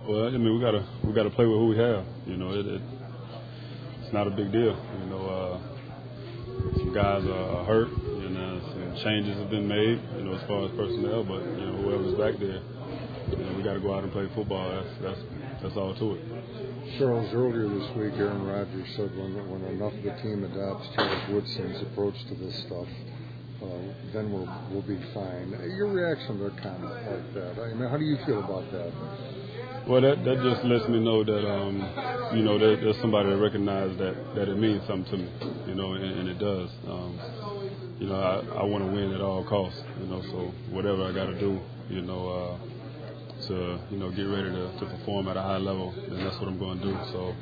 Well, I mean, we gotta play with who we have. You know, it's not a big deal. You know, some guys are hurt, and some changes have been made. You know, as far as personnel, but you know, whoever's back there, you know, we got to go out and play football. That's all to it. Charles, earlier this week, Aaron Rodgers said when enough of the team adopts Charles Woodson's approach to this stuff, then we'll be fine. Your reaction to a comment like that? I mean, how do you feel about that? Well, that just lets me know that you know, there's somebody that recognizes that it means something to me. You know, and it does. You know, I want to win at all costs. You know, so whatever I got to do, you know, to get ready to perform at a high level, then that's what I'm going to do. So,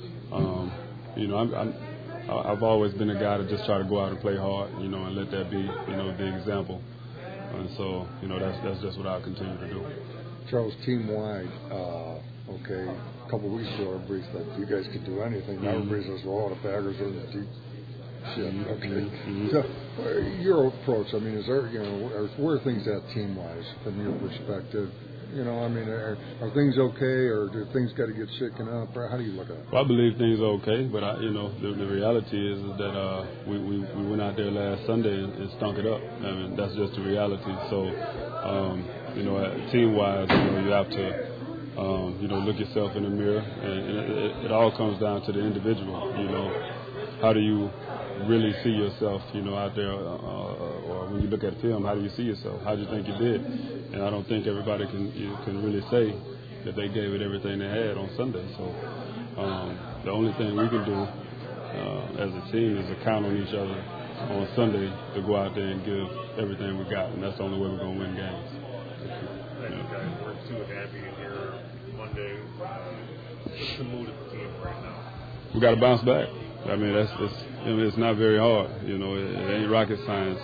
you know, I've always been a guy to just try to go out and play hard, you know, and let that be, you know, the example. And so, you know, that's just what I'll continue to do. Charles, team-wide, okay, a couple of weeks ago, everybody thought you guys could do anything. Now everybody says, well, the Packers are the deep shit. Okay. Mm-hmm. So, your approach, I mean, is there, you know, where are things at team-wise from your perspective? You know, I mean, are things okay, or do things got to get shaken up? Or how do you look at it? Well, I believe things are okay, but you know, the reality is that we went out there last Sunday and stunk it up. I mean, that's just the reality. So, you know, team-wise, you know, you have to, you know, look yourself in the mirror, and it all comes down to the individual. You know, how do you really see yourself, you know, out there, or when you look at film, how do you see yourself? How do you think you did? And I don't think everybody can really say that they gave it everything they had on Sunday. So the only thing we can do as a team is to count on each other on Sunday to go out there and give everything we got, and that's the only way we're going to win games. You guys weren't too happy in here Monday. What's the mood of the team right now? We got to bounce back. I mean, it's not very hard. You know, it ain't rocket science.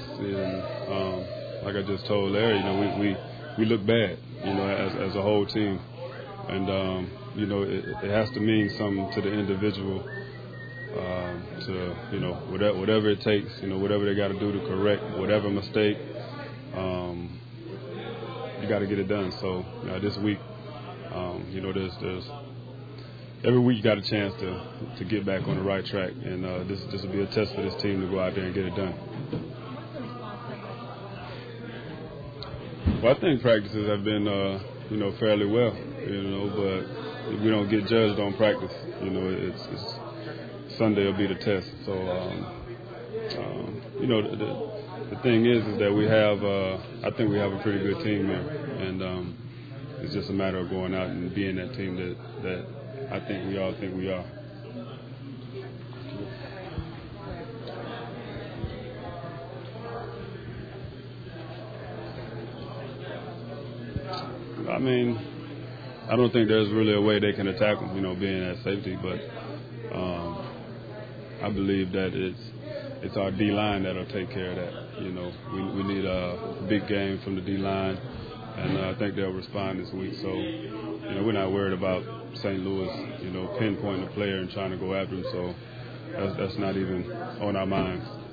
And like I just told Larry, you know, we look bad, you know, as a whole team, and you know, it has to mean something to the individual. To, you know, whatever it takes, you know, whatever they got to do to correct whatever mistake, you got to get it done. So this week, you know, there's every week you got a chance to get back on the right track, and this will be a test for this team to go out there and get it done. Well, I think practices have been, you know, fairly well, you know, but we don't get judged on practice. You know, it's Sunday will be the test. So, you know, the thing is that we have, I think we have a pretty good team here, and it's just a matter of going out and being that team that I think we all think we are. I mean, I don't think there's really a way they can attack them, you know, being at safety, but I believe that it's our D-line that'll take care of that. You know, we need a big game from the D-line, and I think they'll respond this week. So, you know, we're not worried about St. Louis, you know, pinpointing a player and trying to go after him. So that's not even on our minds.